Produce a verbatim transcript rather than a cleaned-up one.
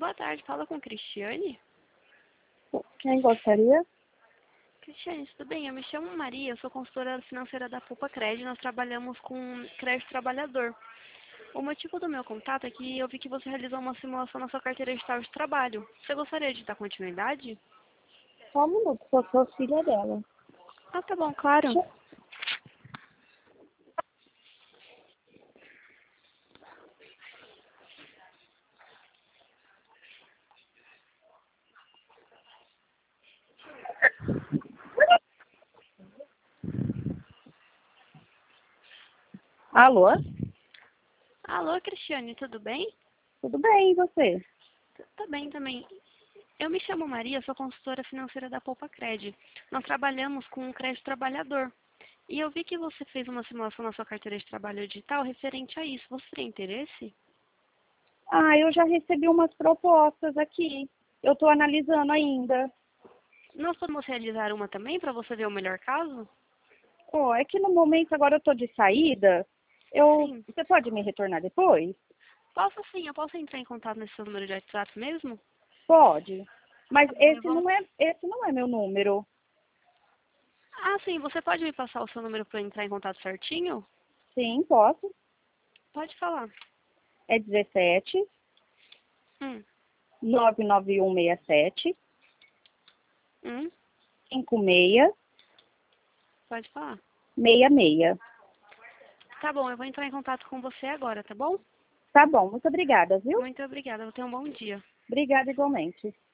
Boa tarde, fala com Cristiane. Quem gostaria? Cristiane, tudo bem? Eu me chamo Maria, eu sou consultora financeira da Poupa Crédito, nós trabalhamos com crédito trabalhador. O motivo do meu contato é que eu vi que você realizou uma simulação na sua carteira de de trabalho. Você gostaria de dar continuidade? Só um minuto, que eu sou filha dela. Ah, tá bom, claro. Alô? Alô, Cristiane, tudo bem? Tudo bem, e você? Tá bem também. Eu me chamo Maria, sou consultora financeira da Poupa Crédito. Nós trabalhamos com crédito trabalhador. E eu vi que você fez uma simulação na sua carteira de trabalho digital referente a isso. Você tem interesse? Ah, eu já recebi umas propostas aqui. Eu estou analisando ainda. Nós podemos realizar uma também para você ver o melhor caso? Oh, é que no momento agora eu estou de saída. Eu, Sim. você pode me retornar depois? Posso sim, eu posso entrar em contato nesse seu número de WhatsApp mesmo? Pode. Mas Tá bom, eu esse vou... não é, esse não é meu número. Ah, sim, você pode me passar o seu número para eu entrar em contato certinho? Sim, posso. Pode falar. É dezessete, Hum, nove nove um seis sete, hum, cinco seis pode falar. seis seis. Tá bom, eu vou entrar em contato com você agora, tá bom? Tá bom, muito obrigada, viu? Muito obrigada, tenha um bom dia. Obrigada igualmente.